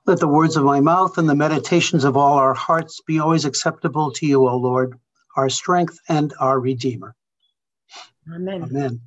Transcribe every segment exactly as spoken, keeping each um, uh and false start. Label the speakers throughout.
Speaker 1: Let the words of my mouth and the meditations of all our hearts be always acceptable to you, O Lord, our strength and our Redeemer.
Speaker 2: Amen.
Speaker 1: Amen.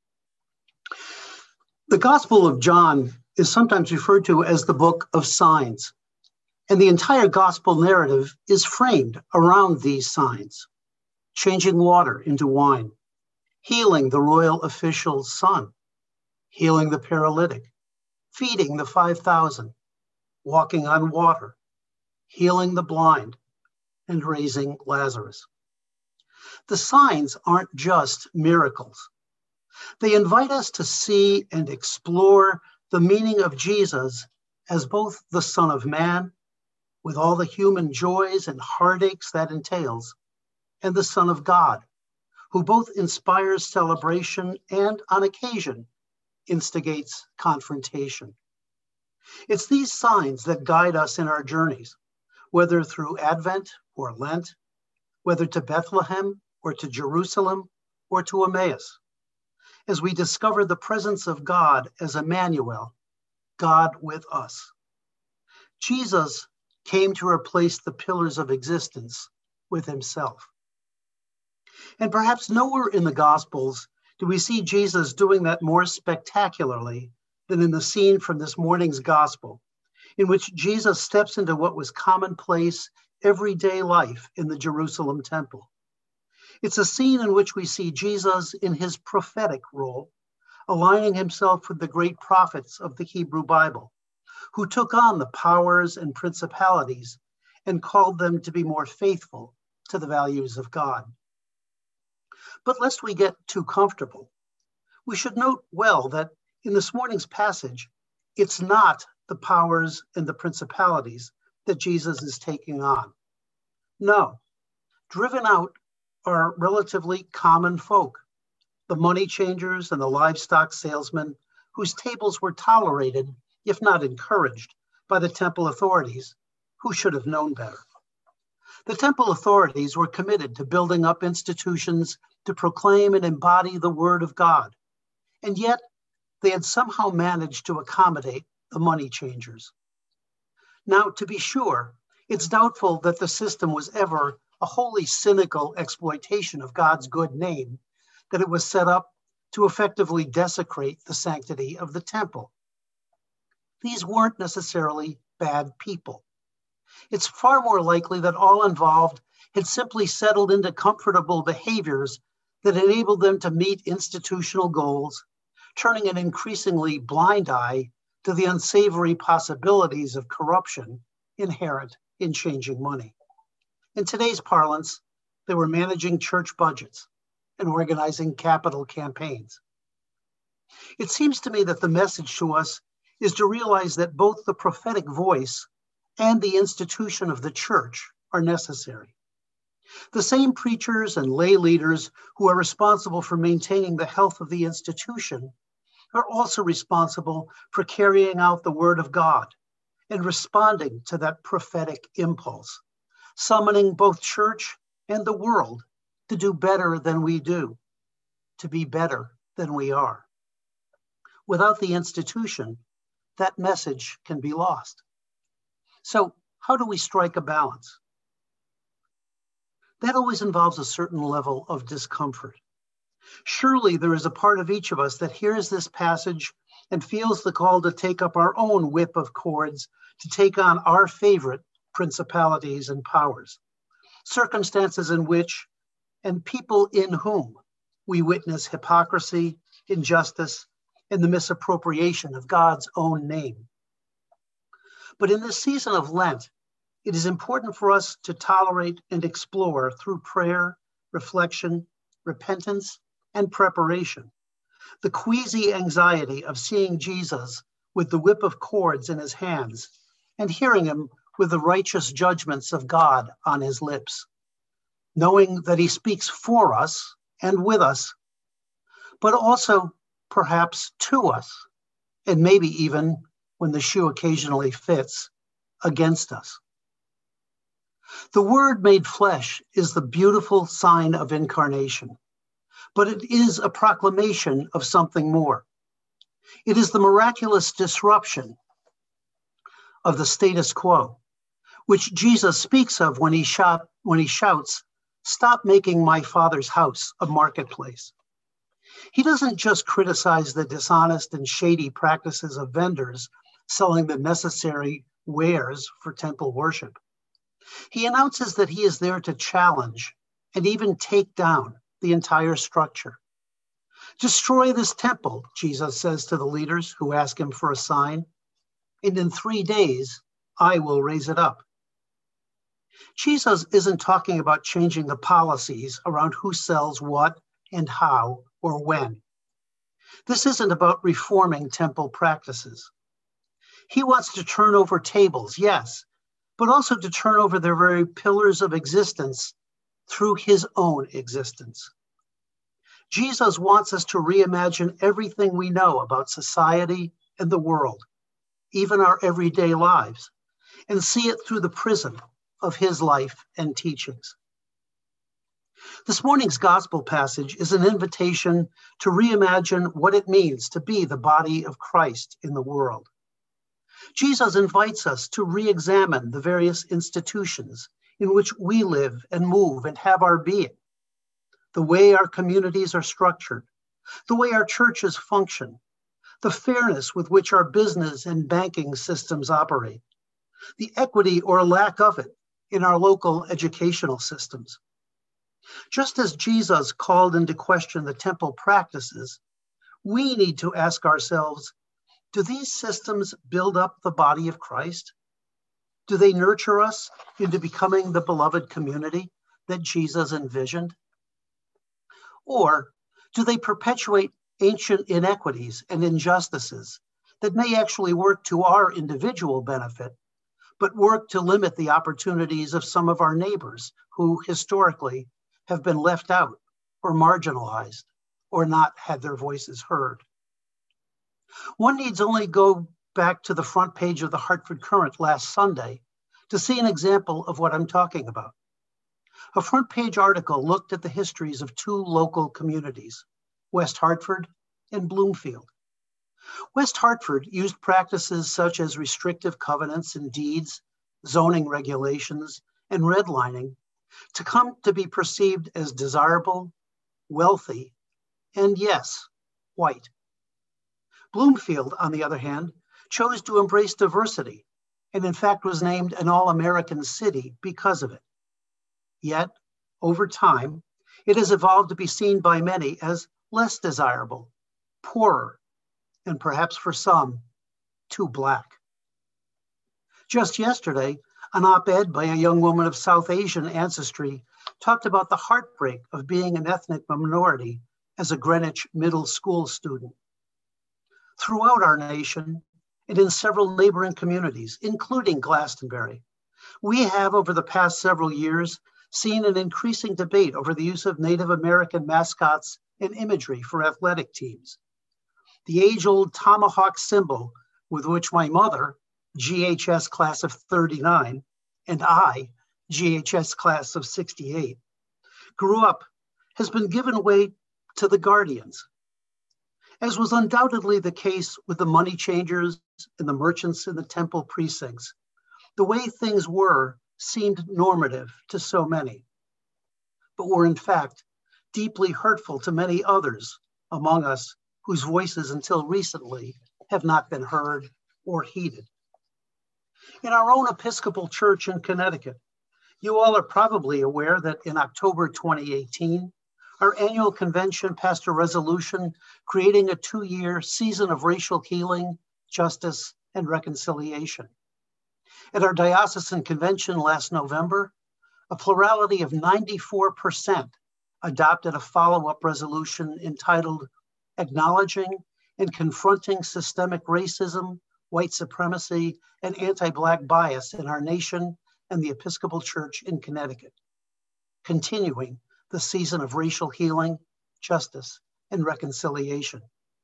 Speaker 1: The Gospel of John is sometimes referred to as the book of signs, and the entire gospel narrative is framed around these signs: changing water into wine, healing the royal official's son, healing the paralytic, feeding the five thousand, walking on water, healing the blind, and raising Lazarus. The signs aren't just miracles. They invite us to see and explore the meaning of Jesus as both the Son of Man, with all the human joys and heartaches that entails, and the Son of God, who both inspires celebration and, on occasion, instigates confrontation. It's these signs that guide us in our journeys, whether through Advent or Lent, whether to Bethlehem or to Jerusalem or to Emmaus, as we discover the presence of God as Emmanuel, God with us. Jesus came to replace the pillars of existence with himself. And perhaps nowhere in the Gospels do we see Jesus doing that more spectacularly than in the scene from this morning's Gospel, in which Jesus steps into what was commonplace, everyday life in the Jerusalem temple. It's a scene in which we see Jesus in his prophetic role, aligning himself with the great prophets of the Hebrew Bible, who took on the powers and principalities and called them to be more faithful to the values of God. But lest we get too comfortable, we should note well that in this morning's passage, it's not the powers and the principalities that Jesus is taking on. No, driven out are relatively common folk, the money changers and the livestock salesmen whose tables were tolerated, if not encouraged, by the temple authorities, who should have known better. The temple authorities were committed to building up institutions to proclaim and embody the word of God, and yet they had somehow managed to accommodate the money changers. Now, to be sure, it's doubtful that the system was ever a wholly cynical exploitation of God's good name, that it was set up to effectively desecrate the sanctity of the temple. These weren't necessarily bad people. It's far more likely that all involved had simply settled into comfortable behaviors that enabled them to meet institutional goals, turning an increasingly blind eye to the unsavory possibilities of corruption inherent in changing money. In today's parlance, they were managing church budgets and organizing capital campaigns. It seems to me that the message to us is to realize that both the prophetic voice and the institution of the church are necessary. The same preachers and lay leaders who are responsible for maintaining the health of the institution are also responsible for carrying out the word of God and responding to that prophetic impulse, summoning both church and the world to do better than we do, to be better than we are. Without the institution, that message can be lost. So how do we strike a balance? That always involves a certain level of discomfort. Surely there is a part of each of us that hears this passage and feels the call to take up our own whip of cords, to take on our favorite principalities and powers, circumstances in which and people in whom we witness hypocrisy, injustice, and the misappropriation of God's own name. But in this season of Lent, it is important for us to tolerate and explore through prayer, reflection, repentance, and preparation the queasy anxiety of seeing Jesus with the whip of cords in his hands and hearing him with the righteous judgments of God on his lips, knowing that he speaks for us and with us, but also perhaps to us, and maybe even, when the shoe occasionally fits, against us. The Word made flesh is the beautiful sign of incarnation, but it is a proclamation of something more. It is the miraculous disruption of the status quo, which Jesus speaks of when he, shout, when he shouts, "Stop making my Father's house a marketplace." He doesn't just criticize the dishonest and shady practices of vendors selling the necessary wares for temple worship. He announces that he is there to challenge and even take down the entire structure. "Destroy this temple," Jesus says to the leaders who ask him for a sign, "and in three days I will raise it up." Jesus isn't talking about changing the policies around who sells what and how or when. This isn't about reforming temple practices. He wants to turn over tables, yes, but also to turn over their very pillars of existence through his own existence. Jesus wants us to reimagine everything we know about society and the world, even our everyday lives, and see it through the prism of his life and teachings. This morning's gospel passage is an invitation to reimagine what it means to be the body of Christ in the world. Jesus invites us to re-examine the various institutions in which we live and move and have our being, the way our communities are structured, the way our churches function, the fairness with which our business and banking systems operate, the equity or lack of it in our local educational systems. Just as Jesus called into question the temple practices, we need to ask ourselves, do these systems build up the body of Christ? Do they nurture us into becoming the beloved community that Jesus envisioned? Or do they perpetuate ancient inequities and injustices that may actually work to our individual benefit, but work to limit the opportunities of some of our neighbors who historically have been left out or marginalized or not had their voices heard? One needs only go back to the front page of the Hartford Courant last Sunday to see an example of what I'm talking about. A front page article looked at the histories of two local communities, West Hartford and Bloomfield. West Hartford used practices such as restrictive covenants and deeds, zoning regulations, and redlining to come to be perceived as desirable, wealthy, and yes, white. Bloomfield, on the other hand, chose to embrace diversity and in fact was named an All-American city because of it. Yet, over time, it has evolved to be seen by many as less desirable, poorer, and perhaps for some, too black. Just yesterday, an op-ed by a young woman of South Asian ancestry talked about the heartbreak of being an ethnic minority as a Greenwich middle school student. Throughout our nation and in several neighboring communities, including Glastonbury, we have over the past several years seen an increasing debate over the use of Native American mascots and imagery for athletic teams. The age-old tomahawk symbol with which my mother, G H S class of thirty-nine, and I, G H S class of sixty-eight, grew up has been given away to the guardians. As was undoubtedly the case with the money changers and the merchants in the temple precincts, the way things were seemed normative to so many, but were in fact deeply hurtful to many others among us whose voices until recently have not been heard or heeded. In our own Episcopal Church in Connecticut, you all are probably aware that in October twenty eighteen, our annual convention passed a resolution creating a two-year season of racial healing, justice, and reconciliation. At our diocesan convention last November, a plurality of ninety-four percent adopted a follow-up resolution entitled Acknowledging and Confronting Systemic Racism, White Supremacy, and Anti-Black Bias in Our Nation and the Episcopal Church in Connecticut, continuing the season of racial healing, justice, and reconciliation.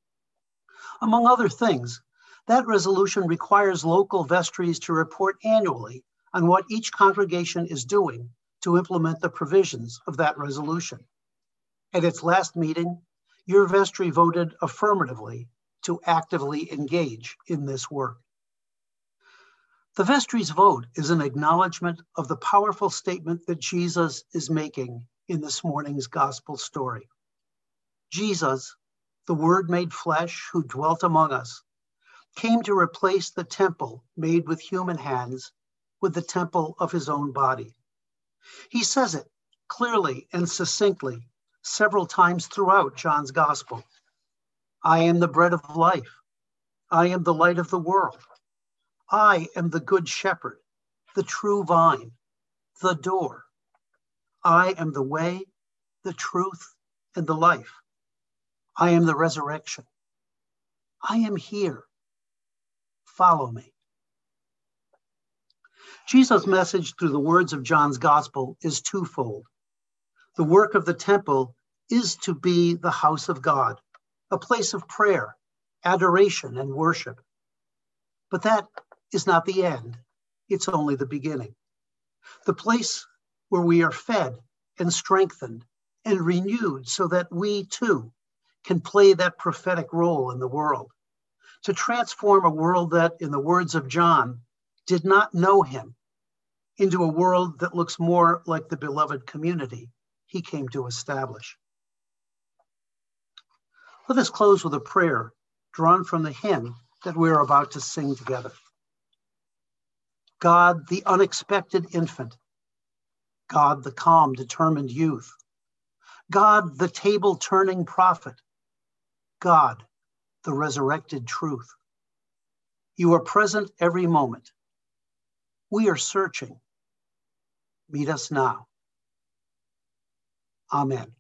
Speaker 1: Among other things, that resolution requires local vestries to report annually on what each congregation is doing to implement the provisions of that resolution. At its last meeting, your vestry voted affirmatively to actively engage in this work. The vestry's vote is an acknowledgement of the powerful statement that Jesus is making in this morning's gospel story. Jesus, the Word made flesh who dwelt among us, came to replace the temple made with human hands with the temple of his own body. He says it clearly and succinctly several times throughout John's gospel. I am the bread of life. I am the light of the world. I am the good shepherd, the true vine, the door. I am the way, the truth, and the life. I am the resurrection. I am here. Follow me. Jesus' message through the words of John's gospel is twofold. The work of the temple is to be the house of God, a place of prayer, adoration, and worship. But that is not the end. It's only the beginning. The place where we are fed and strengthened and renewed so that we too can play that prophetic role in the world, to transform a world that, in the words of John, did not know him into a world that looks more like the beloved community he came to establish. Let us close with a prayer drawn from the hymn that we're about to sing together. God, the unexpected infant. God, the calm, determined youth. God, the table-turning prophet. God, the resurrected truth. You are present every moment. We are searching. Meet us now. Amen.